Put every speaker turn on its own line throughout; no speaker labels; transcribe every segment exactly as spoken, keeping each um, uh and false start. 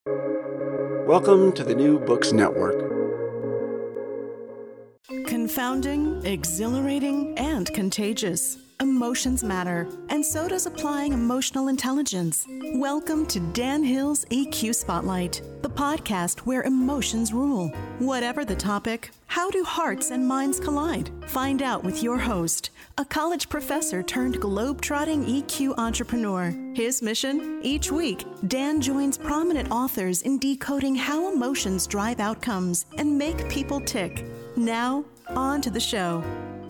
Welcome to the New Books Network.
Confounding, exhilarating, and contagious. Emotions matter, and so does applying emotional intelligence. Welcome to Dan Hill's E Q Spotlight, the podcast where emotions rule. Whatever the topic, how do hearts and minds collide? Find out with your host, a college professor turned globe-trotting E Q entrepreneur. His mission? Each week, Dan joins prominent authors in decoding how emotions drive outcomes and make people tick. Now, on to the show.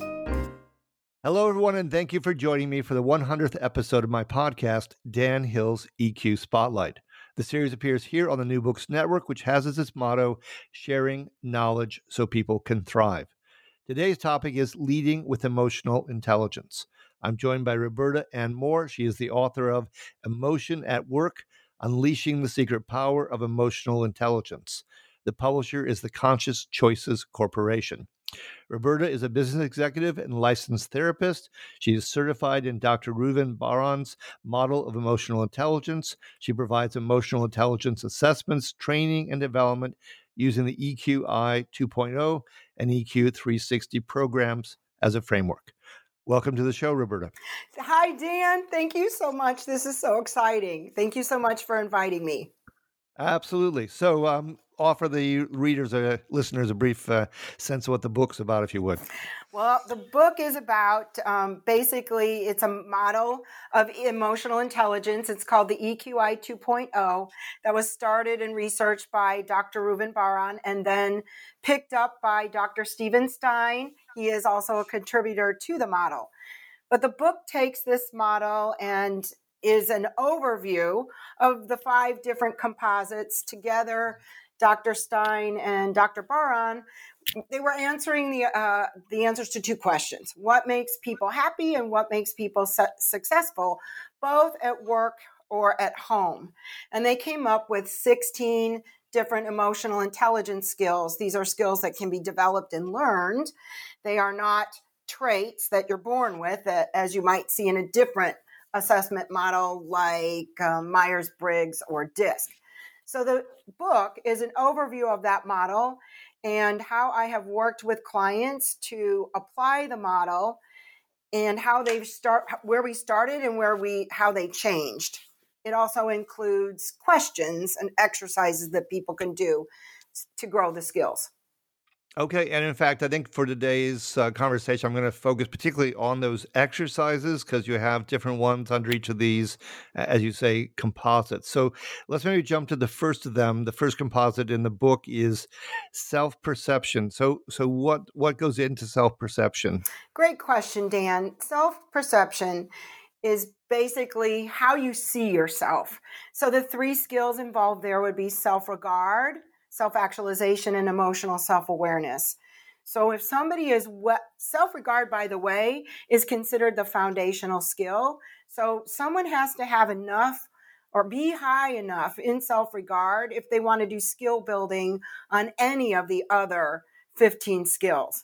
Hello, everyone, and thank you for joining me for the one hundredth episode of my podcast, Dan Hill's E Q Spotlight. The series appears here on the New Books Network, which has as its motto, sharing knowledge so people can thrive. Today's topic is leading with emotional intelligence. I'm joined by Roberta Ann Moore. She is the author of Emotion at Work, Unleashing the Secret Power of Emotional Intelligence. The publisher is the Conscious Choices Corporation. Roberta is a business executive and licensed therapist. She is certified in Doctor Reuven Bar-On's model of emotional intelligence. She provides emotional intelligence assessments, training, and development using the E Q I two point oh and E Q three sixty programs as a framework. Welcome to the show, Roberta.
Hi, Dan. Thank you so much. This is so exciting. Thank you so much for inviting me.
Absolutely. So um, offer the readers, uh, listeners, a brief uh, sense of what the book's about, if you would.
Well, the book is about, um, basically, it's a model of emotional intelligence. It's called the E Q I two point oh that was started and researched by Doctor Reuven Bar-On and then picked up by Doctor Steven Stein. He is also a contributor to the model. But the book takes this model and is an overview of the five different composites together. Doctor Stein and Doctor Bar-On, they were answering the uh, the answers to two questions. What makes people happy and what makes people su- successful, both at work or at home? And they came up with sixteen different emotional intelligence skills. These are skills that can be developed and learned. They are not traits that you're born with, uh, as you might see in a different assessment model like um, Myers-Briggs or DISC. So the book is an overview of that model and how I have worked with clients to apply the model and how they've start where we started and where we how they changed. It also includes questions and exercises that people can do to grow the skills.
Okay, and in fact, I think for today's uh, conversation, I'm going to focus particularly on those exercises because you have different ones under each of these, as you say, composites. So let's maybe jump to the first of them. The first composite in the book is self-perception. So, so what what goes into self-perception?
Great question, Dan. Self-perception is basically how you see yourself. So the three skills involved there would be self-regard, self-actualization, and emotional self-awareness. So if somebody is what self-regard, by the way, is considered the foundational skill. So someone has to have enough or be high enough in self-regard if they want to do skill building on any of the other fifteen skills.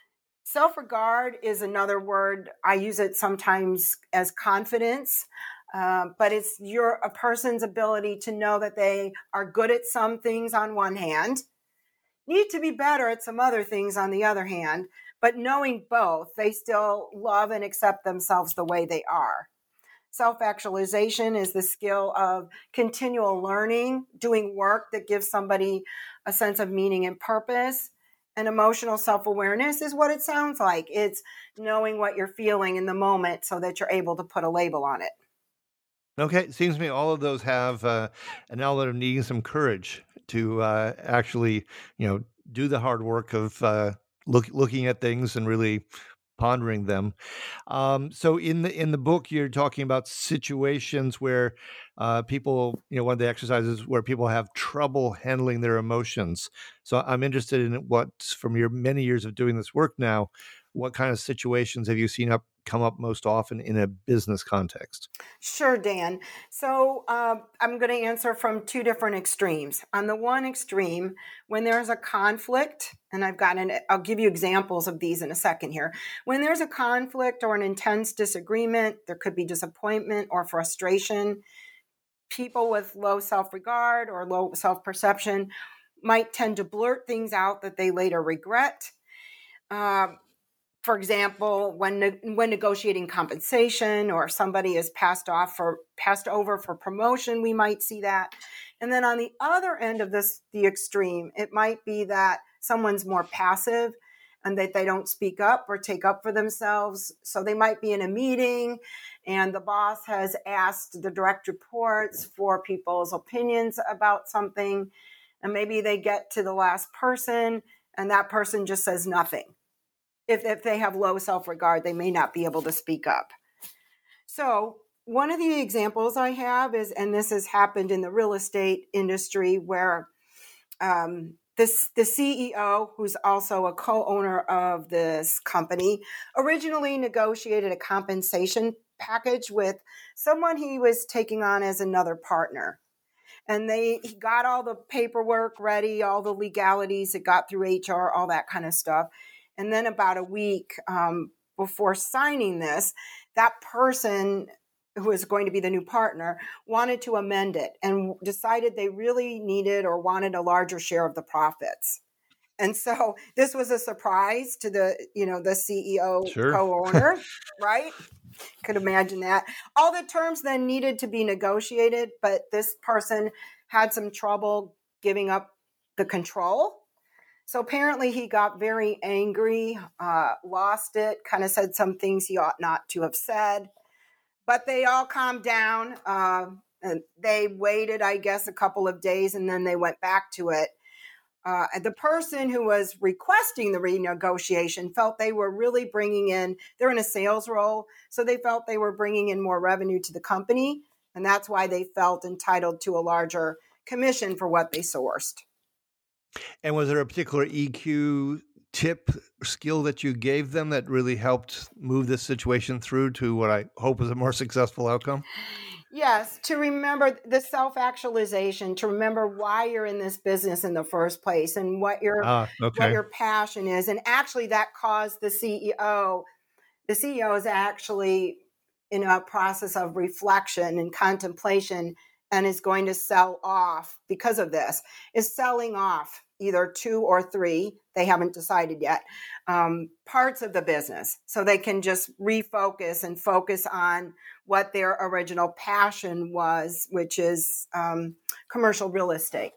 Self-regard is another word. I use it sometimes as confidence. Uh, but it's your a person's ability to know that they are good at some things on one hand, need to be better at some other things on the other hand, but knowing both, they still love and accept themselves the way they are. Self-actualization is the skill of continual learning, doing work that gives somebody a sense of meaning and purpose. And emotional self-awareness is what it sounds like. It's knowing what you're feeling in the moment so that you're able to put a label on it.
Okay, it seems to me all of those have uh, an element of needing some courage to uh, actually, you know, do the hard work of uh, look, looking at things and really pondering them. Um, so in the in the book, you're talking about situations where uh, people, you know, one of the exercises where people have trouble handling their emotions. So I'm interested in what, from your many years of doing this work now, what kind of situations have you seen up come up most often in a business context?
Sure, Dan. So uh, I'm going to answer from two different extremes. On the one extreme, when there's a conflict, and I've got an, I'll give you examples of these in a second here. When there's a conflict or an intense disagreement, there could be disappointment or frustration. people with low self-regard or low self-perception might tend to blurt things out that they later regret. Um, for example, when ne- when negotiating compensation, or if somebody is passed off for passed over for promotion, we might see that. And then on the other end of this, the extreme, it might be that someone's more passive and that they don't speak up or take up for themselves. So they might be in a meeting and the boss has asked the direct reports for people's opinions about something. And maybe they get to the last person and that person just says nothing. If, if they have low self-regard, they may not be able to speak up. So one of the examples I have is, and this has happened in the real estate industry, where um, this, the C E O, who's also a co-owner of this company, originally negotiated a compensation package with someone he was taking on as another partner. And they he got all the paperwork ready, all the legalities, it got through H R, all that kind of stuff. And then about a week um, before signing this, that person who was going to be the new partner wanted to amend it and decided they really needed or wanted a larger share of the profits. And so this was a surprise to the, you know, the C E O
Sure.
co-owner, right? Could imagine that. All the terms then needed to be negotiated, but this person had some trouble giving up the control. So apparently he got very angry, uh, lost it, kind of said some things he ought not to have said. But they all calmed down. Uh, and they waited, I guess, a couple of days, and then they went back to it. Uh, and the person who was requesting the renegotiation felt they were really bringing in, they're in a sales role, so they felt they were bringing in more revenue to the company. And that's why they felt entitled to a larger commission for what they sourced.
And was there a particular E Q tip skill that you gave them that really helped move this situation through to what I hope is a more successful outcome?
Yes, to remember the self-actualization, to remember why you're in this business in the first place and what your
Ah, okay.
what your passion is. And actually that caused the C E O, the C E O is actually in a process of reflection and contemplation and is going to sell off because of this, is selling off either two or three, they haven't decided yet, um, parts of the business so they can just refocus and focus on what their original passion was, which is um, commercial real estate.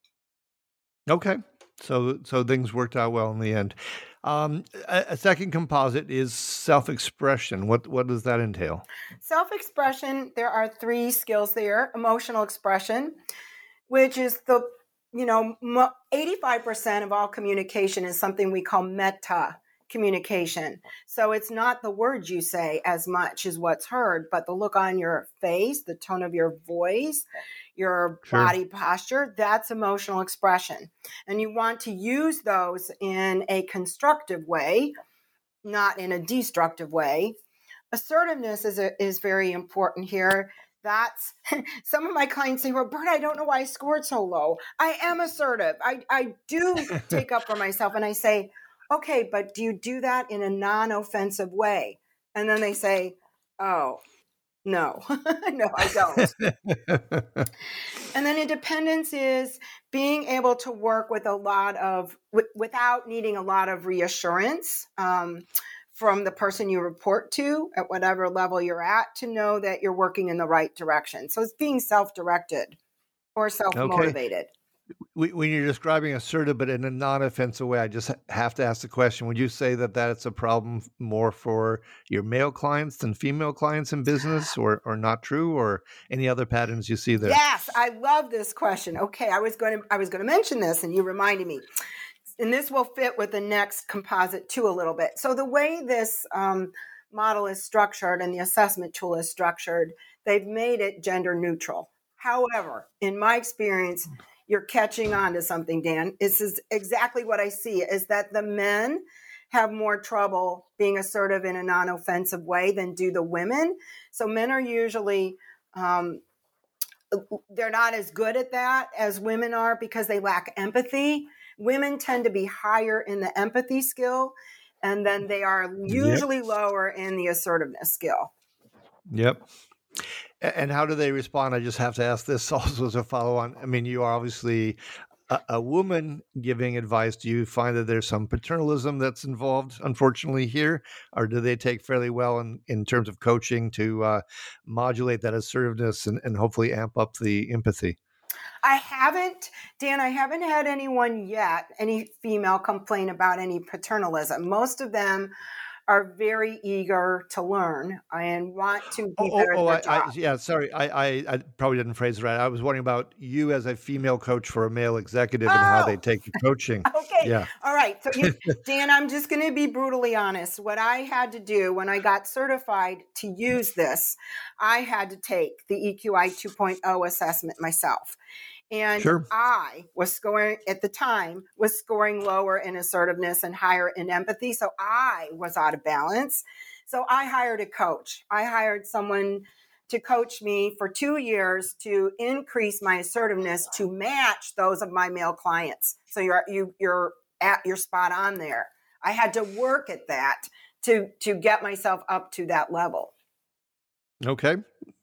Okay. So so things worked out well in the end. Um, a, a second composite is self-expression. What what does that entail?
Self-expression, there are three skills there. Emotional expression, which is the, you know, eighty-five percent of all communication is something we call meta communication. So it's not the words you say as much as what's heard, but the look on your face, the tone of your voice, your
Sure.
body posture, that's emotional expression. And you want to use those in a constructive way, not in a destructive way. Assertiveness is, a, is very important here. That's some of my clients say, Roberta, I don't know why I scored so low. I am assertive. I, I do take up for myself. And I say, okay, but do you do that in a non-offensive way? And then they say, oh, no, no, I don't. And then independence is being able to work with a lot of, w- without needing a lot of reassurance um, from the person you report to at whatever level you're at, to know that you're working in the right direction. So it's being self-directed or self-motivated.
When you're describing assertive, but in a non-offensive way, I just have to ask the question, would you say that that's a problem more for your male clients than female clients in business, or, or not true, or any other patterns you see there?
Yes, I love this question. Okay, I was going to I was going to mention this and you reminded me. And this will fit with the next composite too a little bit. So the way this um, model is structured and the assessment tool is structured, they've made it gender neutral. However, in my experience, you're catching on to something, Dan. This is exactly what I see, is that the men have more trouble being assertive in a non-offensive way than do the women. So men are usually, um, they're not as good at that as women are because they lack empathy. Women tend to be higher in the empathy skill, and then they are usually yep. lower in the assertiveness skill.
Yep. And how do they respond? I just have to ask this also as a follow on. I mean, you are obviously a, a woman giving advice. Do you find that there's some paternalism that's involved, unfortunately, here? Or do they take fairly well in, in terms of coaching to uh, modulate that assertiveness and, and hopefully amp up the empathy?
I haven't, Dan, I haven't had anyone yet, any female complain about any paternalism. Most of them are very eager to learn and want to be
Oh,
better
oh,
at
oh
their
I, I,
job.
yeah, sorry. I, I, I probably didn't phrase it right. I was wondering about you as a female coach for a male executive and how they
Oh,
take the coaching.
okay.
Yeah.
All right. So, you, Dan, I'm just going to be brutally honest. What I had to do when I got certified to use this, I had to take the E Q I 2.0 assessment myself. And
Sure.
I was scoring at the time was scoring lower in assertiveness and higher in empathy. So I was out of balance. So I hired a coach. I hired someone to coach me for two years to increase my assertiveness to match those of my male clients. So you're you you're at you're spot on there. I had to work at that to to get myself up to that level.
Okay.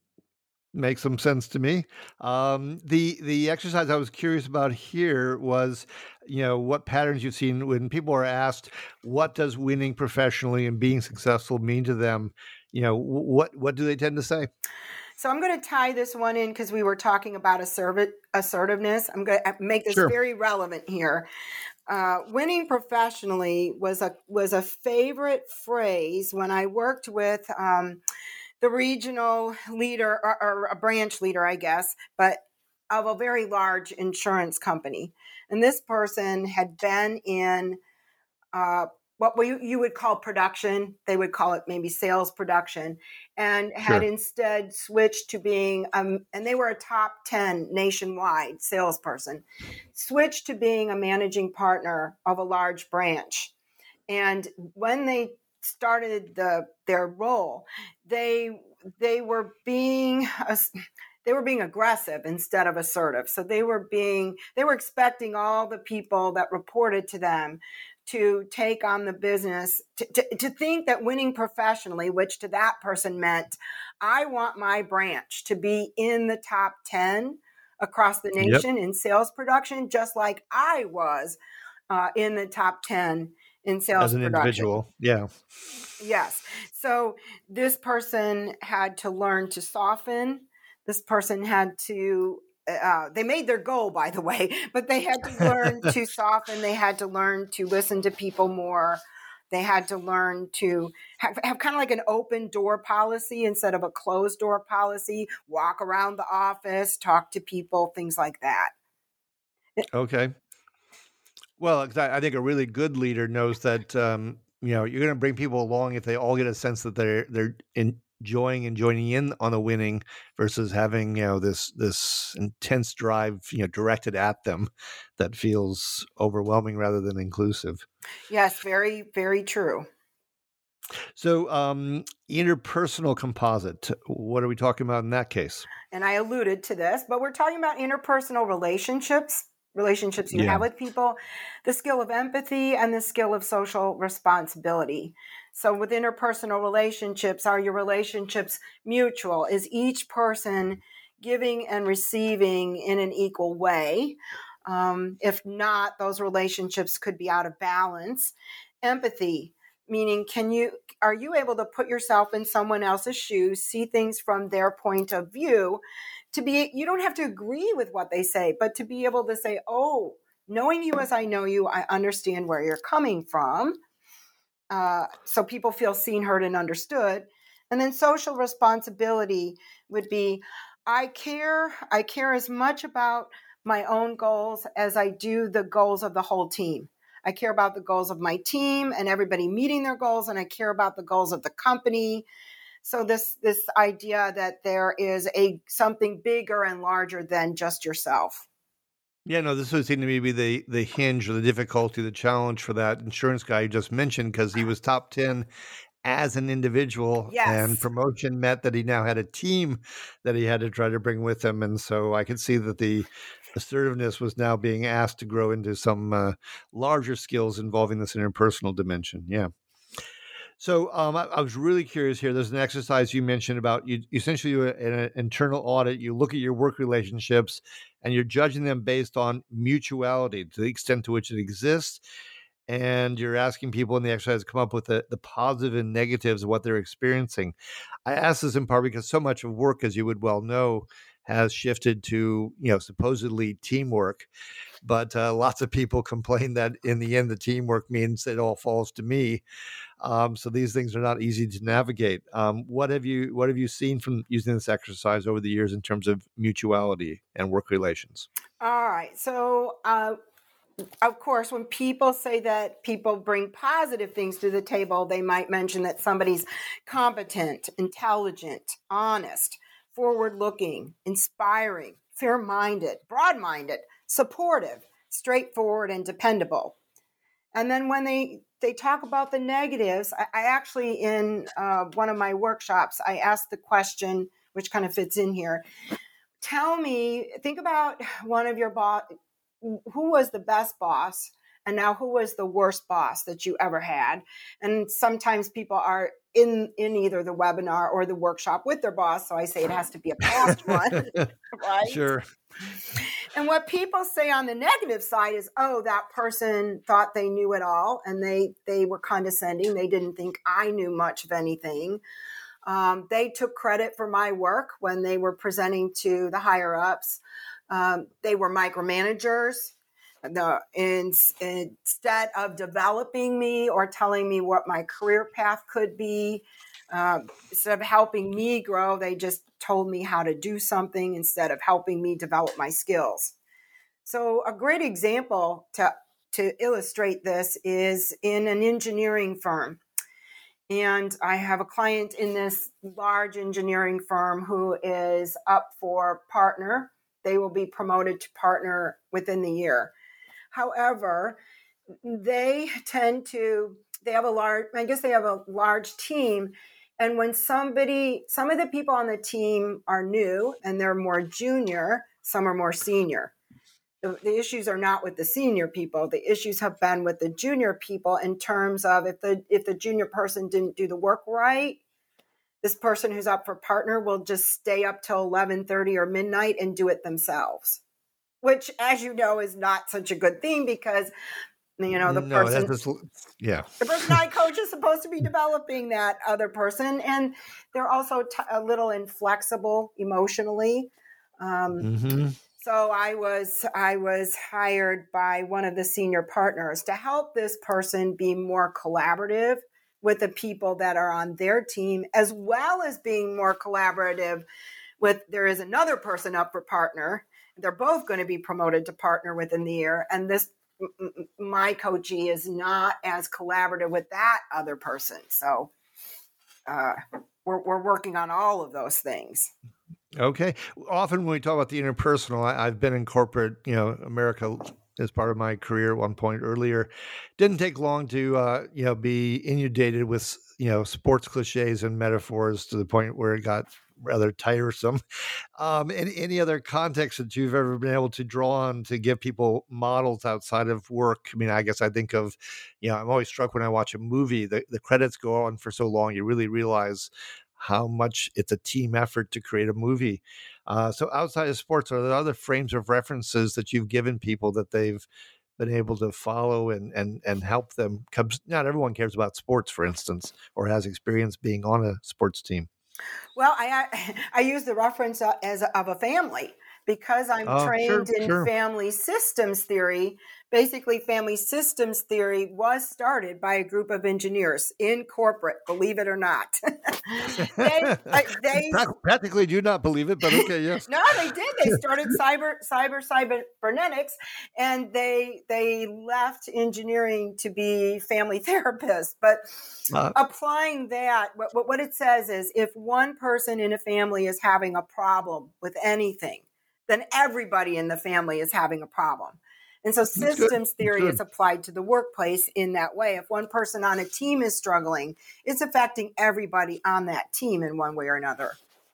Makes some sense to me. Um, the the exercise I was curious about here was, you know, what patterns you've seen when people are asked, what does winning professionally and being successful mean to them? You know, wh- what what do they tend to say?
So I'm going to tie this one in because we were talking about assertive, assertiveness. I'm going to make this
Sure.
very relevant here. Uh, winning professionally was a was a favorite phrase when I worked with um, the regional leader or, or a branch leader, I guess, but of a very large insurance company. And this person had been in uh, what we, you would call production. They would call it maybe sales production, and had
Sure.
instead switched to being, um, and they were a top ten nationwide salesperson, switched to being a managing partner of a large branch. And when they started the their role, they they were being they were being aggressive instead of assertive. So they were being they were expecting all the people that reported to them to take on the business, to, to, to think that winning professionally, which to that person meant, I want my branch to be in the top ten across the
Yep.
nation in sales production, just like I was uh, in the top ten in sales
As an
production.
individual. Yeah.
Yes. So this person had to learn to soften. This person had to, uh, they made their goal, by the way, but they had to learn to soften. They had to learn to listen to people more. They had to learn to have, have kind of like an open door policy instead of a closed door policy, walk around the office, talk to people, things like that.
Okay. Well, 'cause I, I think a really good leader knows that um, you know, you're going to bring people along if they all get a sense that they're they're enjoying and joining in on the winning versus having, you know, this this intense drive, you know, directed at them that feels overwhelming rather than inclusive.
Yes, very, very true.
So, um, interpersonal composite. What are we talking about in that case?
And I alluded to this, but we're talking about interpersonal relationships, relationships you
Yeah.
have with people, the skill of empathy, and the skill of social responsibility. So, with interpersonal relationships, are your relationships mutual? Is each person giving and receiving in an equal way? Um, if not, those relationships could be out of balance. Empathy, meaning, can you are you able to put yourself in someone else's shoes, see things from their point of view? To be, you don't have to agree with what they say, but to be able to say, oh, knowing you as I know you, I understand where you're coming from. Uh, so people feel seen, heard, and understood. And then social responsibility would be, I care, I care as much about my own goals as I do the goals of the whole team. I care about the goals of my team and everybody meeting their goals, and I care about the goals of the company. So this this idea that there is a something bigger and larger than just yourself.
Yeah, no, this would seem to me to be the the hinge or the difficulty, the challenge for that insurance guy you just mentioned, because he was top ten as an individual, and
Yes.
promotion meant that he now had a team that he had to try to bring with him. And so I could see that the assertiveness was now being asked to grow into some uh, larger skills involving this interpersonal dimension. Yeah. So um, I, I was really curious here. There's an exercise you mentioned about you you essentially do an, an internal audit. You look at your work relationships and you're judging them based on mutuality to the extent to which it exists. And you're asking people in the exercise to come up with the, the positive and negatives of what they're experiencing. I ask this in part because so much of work, as you would well know, has shifted to, you know, supposedly teamwork. But uh, lots of people complain that in the end, the teamwork means it all falls to me. Um, so these things are not easy to navigate. Um, what have you What have you seen from using this exercise over the years in terms of mutuality and work relations?
All right. So, uh, of course, when people say that people bring positive things to the table, they might mention that somebody's competent, intelligent, honest, forward-looking, inspiring, fair-minded, broad-minded, supportive, straightforward, and dependable. And then when they they talk about the negatives, I, I actually, in uh, one of my workshops, I asked the question, which kind of fits in here. Tell me, think about one of your boss, who was the best boss, and now who was the worst boss that you ever had? And sometimes people are in, in either the webinar or the workshop with their boss, so I say it has to be a past one, right?
Sure.
And what people say on the negative side is, oh, that person thought they knew it all, and they they were condescending. They didn't think I knew much of anything. Um, they took credit for my work when they were presenting to the higher ups. Um, they were micromanagers. The, in, instead of developing me or telling me what my career path could be, uh, instead of helping me grow, they just told me how to do something instead of helping me develop my skills. So a great example to, to illustrate this is in an engineering firm. And I have a client in this large engineering firm who is up for partner. They will be promoted to partner within the year. However, they tend to, they have a large, I guess they have a large team. And when somebody, some of the people on the team are new and they're more junior, some are more senior. The, the issues are not with the senior people. The issues have been with the junior people in terms of if the if the junior person didn't do the work right, this person who's up for partner will just stay up till eleven thirty or midnight and do it themselves, which, as you know, is not such a good thing because, you know, the
no,
person,
that's just, yeah,
the person I coach is supposed to be developing that other person. And they're also t- a little inflexible emotionally. Um,
mm-hmm.
So I was I was hired by one of the senior partners to help this person be more collaborative with the people that are on their team, as well as being more collaborative with, there is another person up for partner. They're both going to be promoted to partner within the year. And this, my coachee is not as collaborative with that other person. So uh, we're, we're working on all of those things.
Okay. Often when we talk about the interpersonal, I, I've been in corporate, you know, America as part of my career at one point earlier. Didn't take long to, uh, you know, be inundated with, you know, sports cliches and metaphors to the point where it got rather tiresome. Um, any, any other context that you've ever been able to draw on to give people models outside of work? I mean, I guess I think of, you know, I'm always struck when I watch a movie, the, the credits go on for so long, you really realize how much it's a team effort to create a movie. Uh, so outside of sports, are there other frames of references that you've given people that they've been able to follow and and and help them? Not everyone cares about sports, for instance, or has experience being on a sports team.
Well, I I use the reference as a, of a family because I'm
oh,
trained
sure,
in
sure.
family systems theory. Basically, family systems theory was started by a group of engineers in corporate, believe it or not. they, they
practically do not believe it, but okay, yes.
No, they did. They started cyber, cyber, cybernetics, and they they left engineering to be family therapists. But uh, applying that, what, what it says is, if one person in a family is having a problem with anything, then everybody in the family is having a problem. And so systems theory is applied to the workplace in that way. If one person on a team is struggling, it's affecting everybody on that team in one way or another.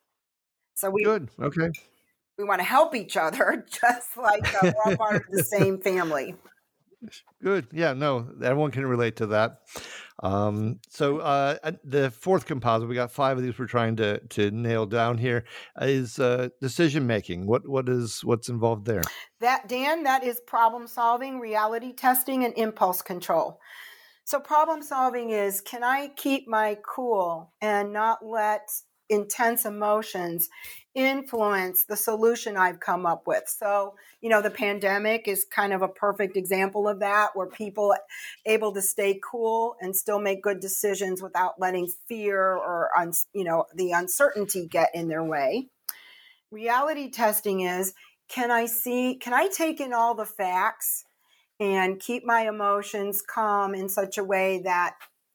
So we
good. Okay.
We want to help each other, just like uh, we're all part of the same family.
Good. Yeah, no, everyone can relate to that. Um, so uh, uh, the fourth composite, we got five of these we're trying to to nail down here, is uh, decision making. What what is what's involved there?
That, Dan, that is problem solving, reality testing, and impulse control. So problem solving is, can I keep my cool and not let intense emotions influence the solution I've come up with? So, you know, the pandemic is kind of a perfect example of that, where people are able to stay cool and still make good decisions without letting fear or, you know, the uncertainty get in their way. Reality testing is, can I see, can I take in all the facts and keep my emotions calm in such a way that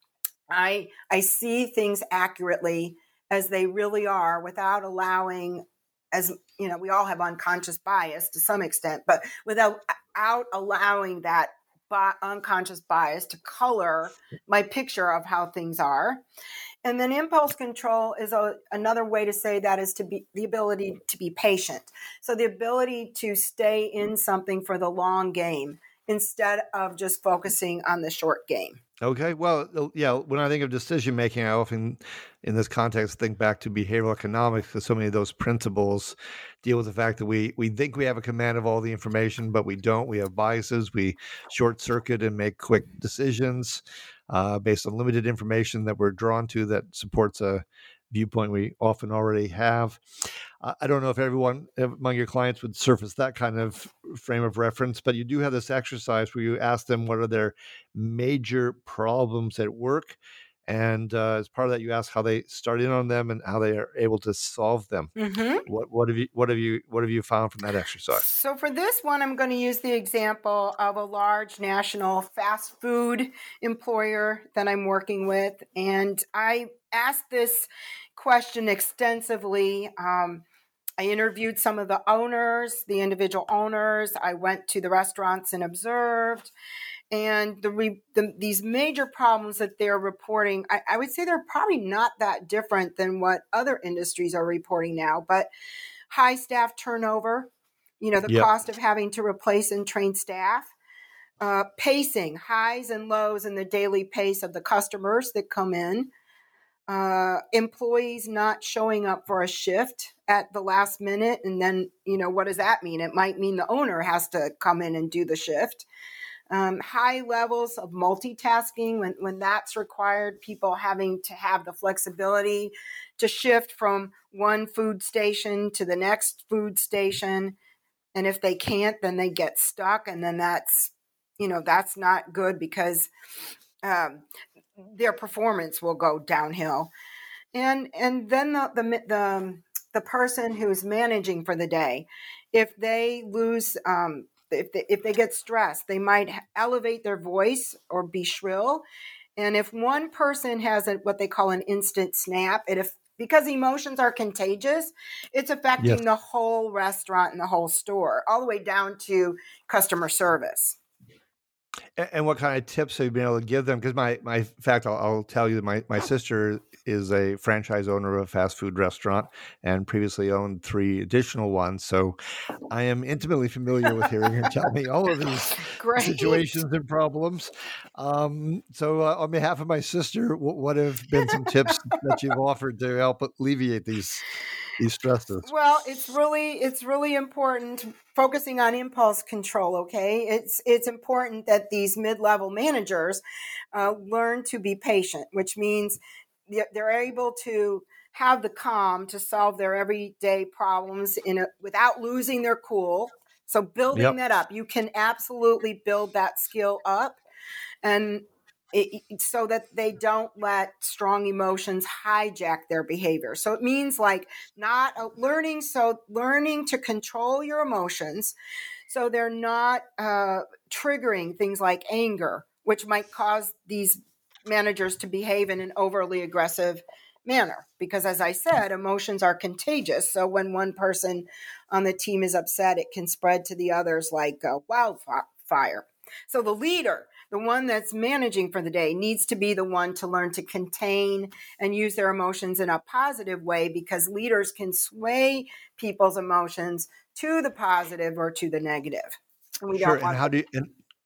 I I see things accurately as they really are, without allowing, as you know, we all have unconscious bias to some extent, but without out allowing that bi- unconscious bias to color my picture of how things are. And then impulse control is a, another way to say that is to be the ability to be patient. So the ability to stay in something for the long game instead of just focusing on the short game.
Okay. Well, yeah, when I think of decision making, I often, in this context, think back to behavioral economics, because so many of those principles deal with the fact that we we think we have a command of all the information, but we don't. We have biases. We short circuit and make quick decisions uh, based on limited information that we're drawn to that supports a viewpoint we often already have. Uh, I don't know if everyone among your clients would surface that kind of frame of reference, but you do have this exercise where you ask them what are their major problems at work. And uh, as part of that, you ask how they start in on them and how they are able to solve them.
Mm-hmm.
What what have you what have you what have you found from that exercise?
So for this one, I'm going to use the example of a large national fast food employer that I'm working with, and I asked this question extensively. Um, I interviewed some of the owners, the individual owners. I went to the restaurants and observed. And the, re, the these major problems that they're reporting, I, I would say they're probably not that different than what other industries are reporting now, but high staff turnover, you know, the
Yep.
cost of having to replace and train staff, uh, pacing, highs and lows in the daily pace of the customers that come in, uh, employees not showing up for a shift at the last minute. And then, you know, what does that mean? It might mean the owner has to come in and do the shift. Um, high levels of multitasking when, when that's required, people having to have the flexibility to shift from one food station to the next food station. And if they can't, then they get stuck. And then that's, you know, that's not good, because um, their performance will go downhill. And and then the, the the the person who's managing for the day, if they lose, um, if they, if they get stressed, they might elevate their voice or be shrill. And if one person has a, what they call an instant snap, it if because emotions are contagious, it's affecting
Yes.
the whole restaurant and the whole store, all the way down to customer service.
And, and what kind of tips have you been able to give them? Because my, my in fact, I'll, I'll tell you that my, my sister is a franchise owner of a fast food restaurant and previously owned three additional ones. So I am intimately familiar with hearing her tell me all of these
Great.
situations and problems. Um, so uh, on behalf of my sister, what, what have been some tips that you've offered to help alleviate these these stresses?
Well, it's really it's really important focusing on impulse control. Okay, it's it's important that these mid-level managers uh, learn to be patient, which means they're able to have the calm to solve their everyday problems in a, without losing their cool. So building
Yep.
that up, you can absolutely build that skill up, and it, so that they don't let strong emotions hijack their behavior. So it means like not uh, learning, so learning to control your emotions so they're not uh, triggering things like anger, which might cause these managers to behave in an overly aggressive manner. Because as I said, emotions are contagious. So when one person on the team is upset, it can spread to the others like a wildfire. So the leader, the one that's managing for the day, needs to be the one to learn to contain and use their emotions in a positive way, because leaders can sway people's emotions to the positive or to the negative. And we
Sure.
don't want
And how do you, and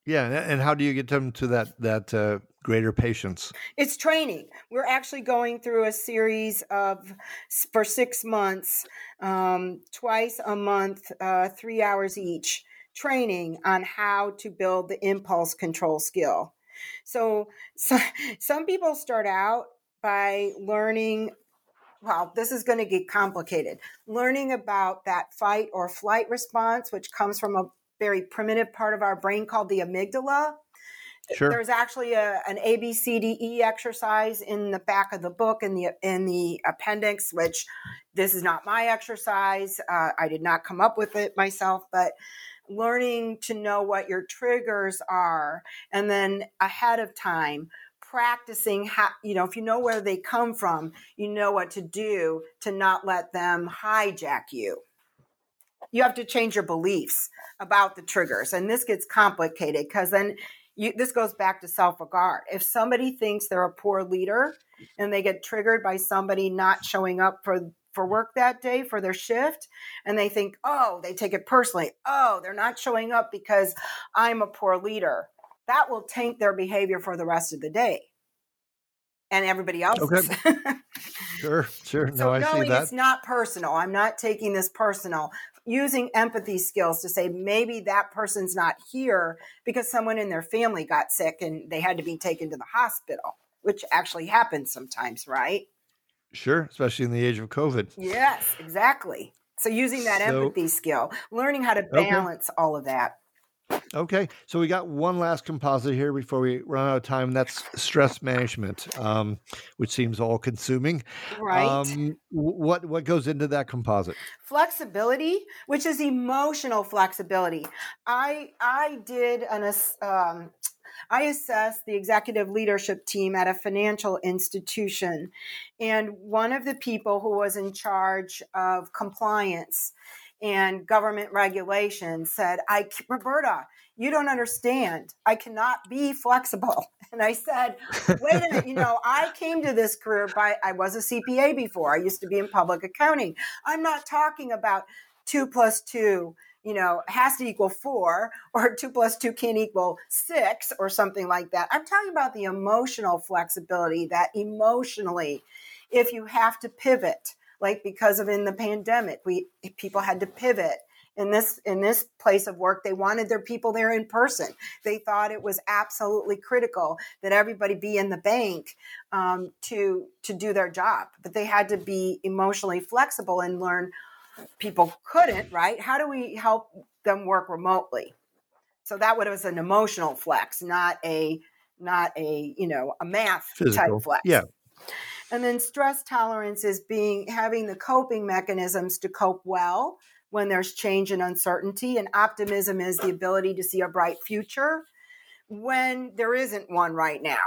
Yeah, and and how do you get them to that that uh, greater patience?
It's training. We're actually going through a series of for six months, um, twice a month, uh, three hours each, training on how to build the impulse control skill. So, so some people start out by learning. Well, this is going to get complicated. Learning about that fight or flight response, which comes from a very primitive part of our brain called the amygdala.
Sure.
There's actually a, an A B C D E exercise in the back of the book in the in the appendix, which this is not my exercise. Uh, I did not come up with it myself, but learning to know what your triggers are, and then ahead of time practicing how, you know, if you know where they come from, you know what to do to not let them hijack you. You have to change your beliefs about the triggers. And this gets complicated because then you, this goes back to self-regard. If somebody thinks they're a poor leader and they get triggered by somebody not showing up for, for work that day for their shift, and they think, oh, they take it personally. Oh, they're not showing up because I'm a poor leader. That will taint their behavior for the rest of the day. And everybody else's.
Okay. Sure, sure. No,
So
I see
knowing
that.
it's not personal, I'm not taking this personal, using empathy skills to say maybe that person's not here because someone in their family got sick and they had to be taken to the hospital, which actually happens sometimes, right?
Sure, especially in the age of COVID.
Yes, exactly. So using that
So-
empathy skill, learning how to
Okay.
balance all of that.
Okay, so we got one last composite here before we run out of time. And that's stress management, um, which seems all-consuming.
Right.
Um, wh- what what goes into that composite?
Flexibility, which is emotional flexibility. I I did an ass- um, I assessed the executive leadership team at a financial institution, and one of the people who was in charge of compliance and government regulations said, "I Roberta, you don't understand. I cannot be flexible." And I said, wait a minute, you know, I came to this career by, I was a C P A before. I used to be in public accounting. I'm not talking about two plus two, you know, has to equal four, or two plus two can't equal six or something like that. I'm talking about the emotional flexibility that emotionally, if you have to pivot, like because of in the pandemic, we people had to pivot. In this in this place of work, they wanted their people there in person. They thought it was absolutely critical that everybody be in the bank um, to to do their job. But they had to be emotionally flexible and learn. People couldn't, right? How do we help them work remotely? So that was an emotional flex, not a not a you know a math
Physical.
type flex.
Yeah.
And then stress tolerance is being having the coping mechanisms to cope well when there's change and uncertainty. And optimism is the ability to see a bright future when there isn't one right now.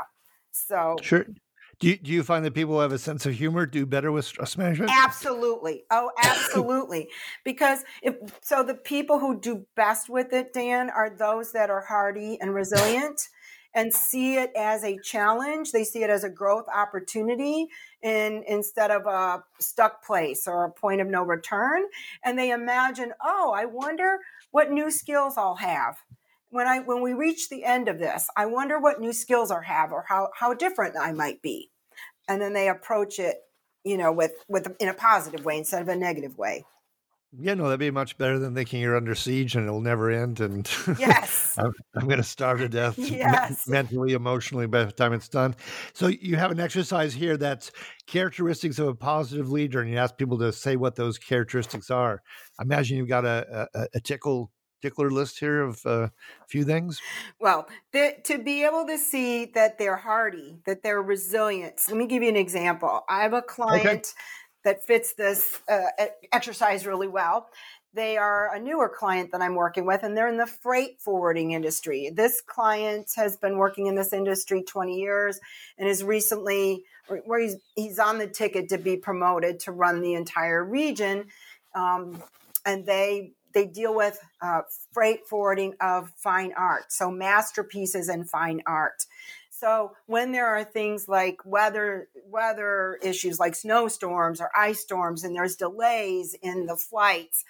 So
Sure. Do you, do you find that people who have a sense of humor do better with stress management?
absolutely. Oh, absolutely. Because if so the people who do best with it, Dan, are those that are hardy and resilient and see it as a challenge. They see it as a growth opportunity in, instead of a stuck place or a point of no return. And they imagine, oh, I wonder what new skills I'll have. When I when we reach the end of this, I wonder what new skills I have or how, how different I might be. And then they approach it, you know, with, with in a positive way instead of a negative way.
Yeah, no, that'd be much better than thinking you're under siege and it'll never end. And
Yes.
I'm, I'm going to starve to death me-
Yes.
mentally, emotionally by the time it's done. So you have an exercise here that's characteristics of a positive leader, and you ask people to say what those characteristics are. I imagine you've got a, a, a tickle tickler list here of uh, a few things.
Well, the, to be able to see that they're hardy, that they're resilient. Let me give you an example. I have a client
Okay.
that fits this uh, e- exercise really well. They are a newer client that I'm working with, and they're in the freight forwarding industry. This client has been working in this industry twenty years and is recently, where he's, he's on the ticket to be promoted to run the entire region. Um, and they They deal with uh, freight forwarding of fine art, so masterpieces and fine art. So when there are things like weather weather issues like snowstorms or ice storms, and there's delays in the flights,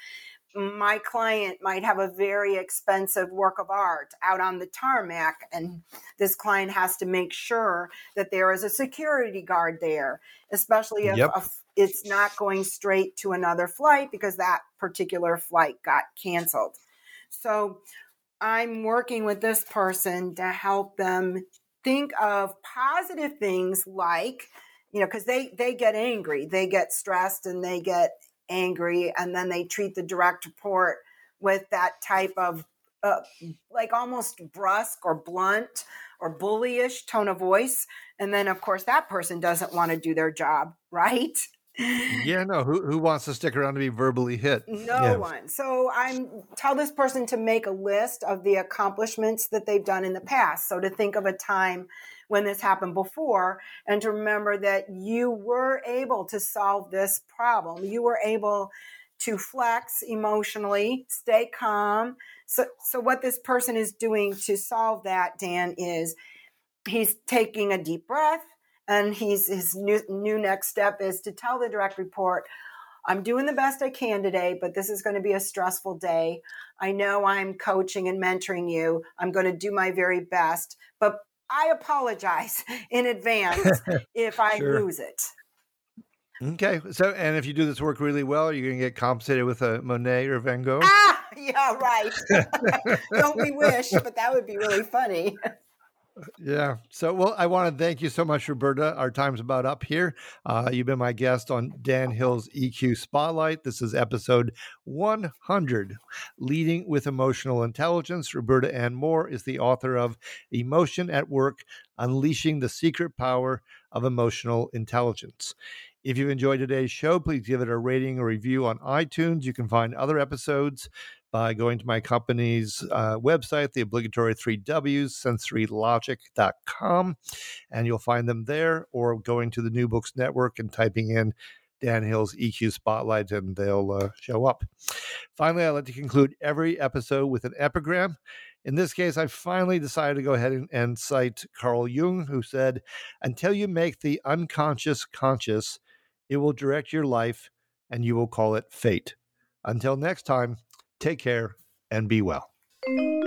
my client might have a very expensive work of art out on the tarmac, and this client has to make sure that there is a security guard there, especially if,
Yep.
if it's not going straight to another flight because that particular flight got canceled. So I'm working with this person to help them think of positive things like, you know, because they, they get angry, they get stressed and they get angry, and then they treat the direct report with that type of uh, like almost brusque or blunt or bullyish tone of voice. And then, of course, that person doesn't want to do their job, right?
Yeah, no, who who wants to stick around to be verbally hit?
No
Yeah.
one. So I'm tell this person to make a list of the accomplishments that they've done in the past. So to think of a time when this happened before, and to remember that you were able to solve this problem. You were able to flex emotionally, stay calm. So, so what this person is doing to solve that, Dan, is he's taking a deep breath, and he's his new, new next step is to tell the direct report, I'm doing the best I can today, but this is going to be a stressful day. I know I'm coaching and mentoring you. I'm going to do my very best, but I apologize in advance if I
Sure.
lose it.
Okay. So, and if you do this work really well, you're going to get compensated with a Monet or Van Gogh.
Ah, yeah, right. Don't we wish, but that would be really funny.
Yeah. So, well, I want to thank you so much, Roberta. Our time's about up here. Uh, you've been my guest on Dan Hill's E Q Spotlight. This is episode one hundred, Leading with Emotional Intelligence. Roberta Ann Moore is the author of Emotion at Work, Unleashing the Secret Power of Emotional Intelligence. If you enjoyed today's show, please give it a rating or review on iTunes. You can find other episodes by going to my company's uh, website, the obligatory three W's, sensory logic dot com, and you'll find them there, or going to the New Books Network and typing in Dan Hill's E Q Spotlight, and they'll uh, show up. Finally, I like to conclude every episode with an epigram. In this case, I finally decided to go ahead and, and cite Carl Jung, who said, until you make the unconscious conscious, it will direct your life, and you will call it fate. Until next time, take care and be well.